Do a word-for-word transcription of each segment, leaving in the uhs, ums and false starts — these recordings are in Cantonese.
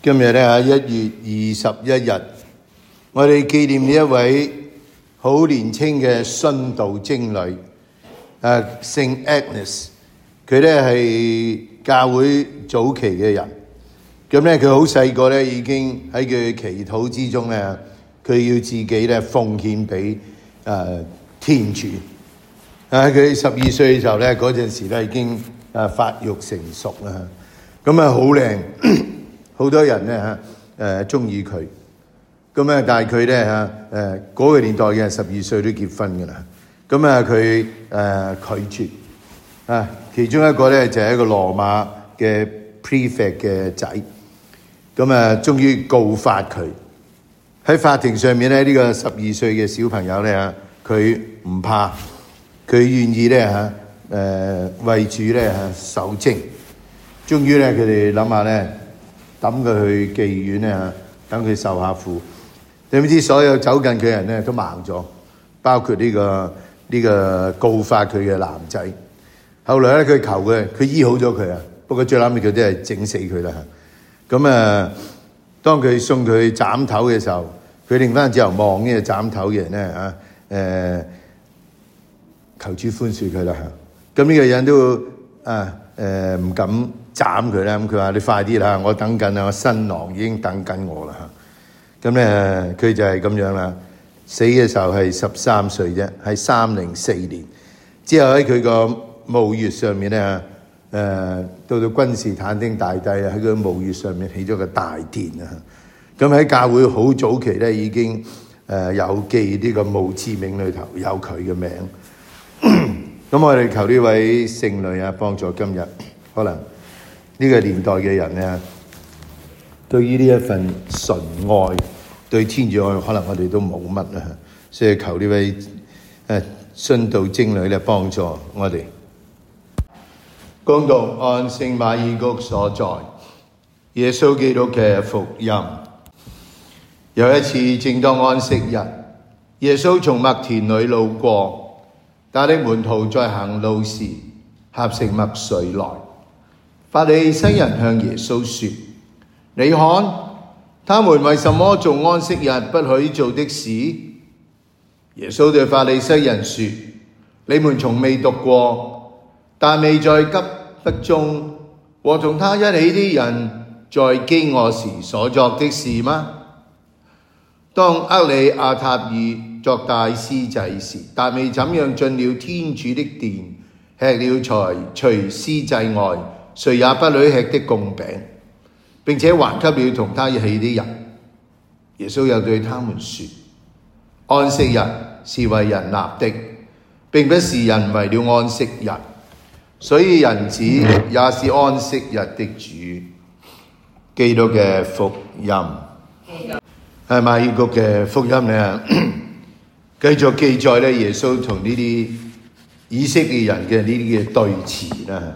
今日咧喺一月二十一日，我哋紀念呢一位好年輕嘅殉道貞女，誒聖 Agnes。佢咧係教會早期嘅人，咁咧佢好細個咧已經喺佢嘅祈禱之中咧，佢要自己咧奉獻俾誒天主。啊，佢十二歲嘅時候咧，嗰陣時咧已經誒發育成熟啦，咁啊好靚。好多人咧嚇誒中意佢，咁啊但係佢咧嚇誒嗰個年代嘅十二歲都結婚㗎啦，咁啊佢誒拒絕啊，其中一個咧就係一個羅馬嘅 prefect 嘅仔，咁啊終於告發佢喺法庭上面咧，呢個十二歲嘅小朋友咧嚇佢唔怕，佢願意咧嚇誒為主咧嚇守貞，終於咧佢哋諗下咧。抌佢去妓院咧嚇，等佢受下苦。點知所有走近佢嘅人咧都盲咗，包括呢個呢個告發佢嘅男仔。後來咧佢求佢，佢醫好咗佢啊。不過最後尾佢都係整死佢啦嚇。咁啊，當佢送佢去斬頭嘅時候，佢擰翻轉頭望呢個斬頭嘅人咧嚇，誒求主寬恕佢啦嚇。咁呢個人都啊誒唔敢斬佢啦，咁佢話你快啲啦，我等緊啊，我新郎已經等緊我啦嚇。咁咧佢就係咁樣啦，死嘅時候係十三歲啫，係三零四年。之後喺佢個墓穴上面咧，誒、呃、到到君士坦丁大帝喺佢墓穴上面起咗個大殿啊。咁喺教會好早期咧已經誒有記呢個墓誌銘裏頭有佢嘅名。咁我哋求呢位聖女啊，幫助今日可能呢個年代嘅人咧，對於呢一份純愛，對天主愛，可能我哋都冇乜啦，所以求呢位誒殉道貞女咧幫助我哋。恭讀按聖馬爾谷所載耶穌基督嘅福音。有一次正當安息日，耶穌從麥田裏路過，他的門徒在行路時合城麥穗來。法利西人向耶穌說：你看，他們為什麼做安息日不許做的事？耶穌對法利西人說：你們從未讀過但未在急迫中和同他一起的人在飢餓時所作的事嗎？當厄里亞塔爾作大司祭時，達味怎樣進了天主的殿，吃了才除司祭外誰也不許吃的供餅，並且還給了同他一起的人。耶穌又對他們說：安息日是為人立的，並不是人為了安息日，所以人子也是安息日的主。基督嘅福音。喺馬爾谷嘅福音咧，繼續記載咧耶穌同呢啲以色列人嘅呢啲嘅對詞啦。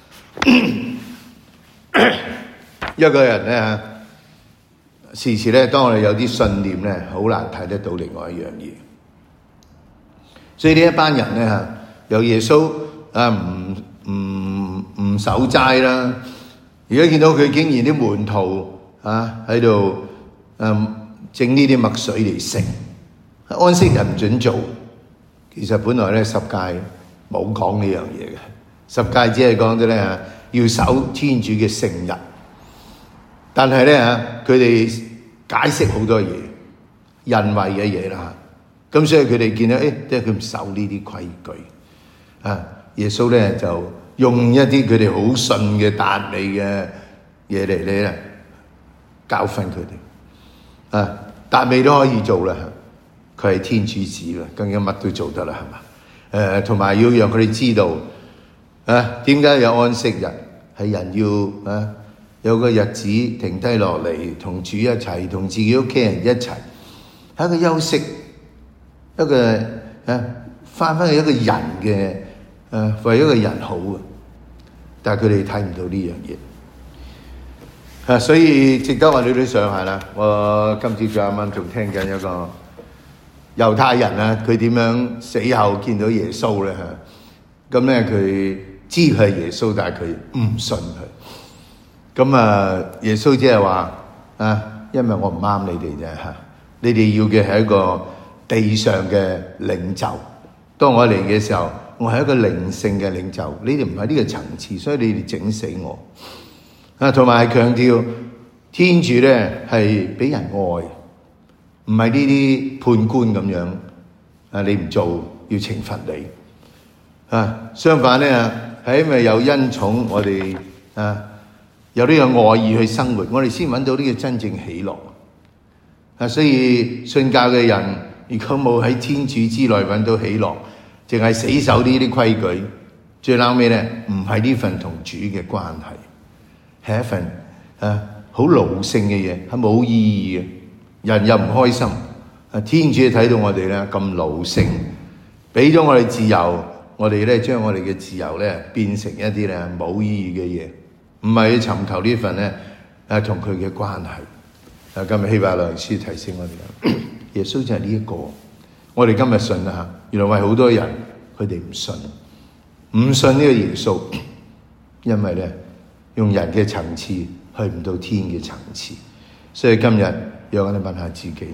一個人咧，時時咧，當我哋有啲信念咧，好難睇得到另外一樣嘢。所以呢一班人咧嚇，有耶穌啊，唔唔唔守齋啦。而家見到佢竟然啲門徒啊喺度嗯整呢啲麥穗嚟食，安息日唔準做。其實本來咧十誡冇講呢樣嘢嘅，十誡只係講咗咧嚇要守天主嘅聖日。但係咧嚇佢哋解釋好多嘢，人為嘅嘢啦嚇。咁所以佢哋見到誒，即係佢唔守呢啲規矩啊。耶穌咧就用一啲佢哋好信嘅達味嘅嘢嚟咧教訓佢哋。啊，達味都可以做啦，佢係天主子啦，更加乜都做得啦，係嘛？誒，同埋要讓佢哋知道，啊，點解有安息日？係人要啊有個日子停低落嚟，同主一齊，同自己屋企人一齊，係一個休息，一個啊翻返去一個人嘅誒，為一個人好啊。但係佢哋睇唔到呢樣嘢。啊，所以值得我哋都想下啦。我今朝早啱啱仲聽緊一個猶太人啊，佢點樣死後見到耶穌咧嚇？咁咧佢知佢係耶穌，但係佢唔信佢。咁啊，耶穌即係話啊，因為我唔啱你哋啫嚇。你哋要嘅係一個地上嘅領袖。當我嚟嘅時候，我係一個靈性嘅領袖，你哋唔係呢個層次，所以你哋整死我。啊，同埋強調天主咧係俾人愛，唔係呢啲判官咁樣。啊，你唔做要懲罰你。啊，相反咧係因為有恩寵，我哋啊有呢個愛意去生活，我哋先揾到呢個真正喜樂。啊，所以信教嘅人如果冇喺天主之內揾到喜樂，淨係死守呢啲規矩，最後尾咧唔係呢份同主嘅關係，係一份啊好奴性嘅嘢，係冇意義嘅，人又唔開心。啊，天主睇到我哋咧咁奴性，俾咗我哋自由，我哋咧將我哋嘅自由咧變成一啲咧冇意義嘅嘢，唔係去尋求呢份咧啊同佢嘅關係。啊，今日希伯來書提醒我哋，耶穌就係呢一個。我哋今日信啦，原來為好多人佢哋唔信，唔信呢個耶穌，因為咧用人嘅層次去唔到天嘅層次。所以今日讓我哋問下自己，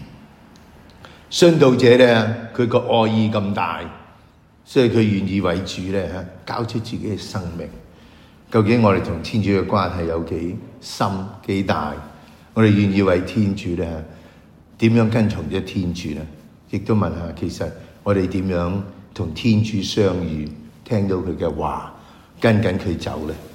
殉道者咧佢個愛意咁大，所以佢願意為主咧交出自己嘅生命。究竟我哋同天主嘅關係有幾深幾大？我哋願意為天主咧點樣跟從咗天主咧？亦都問下，其實我哋點樣同天主相遇，聽到佢嘅話，跟緊佢走咧？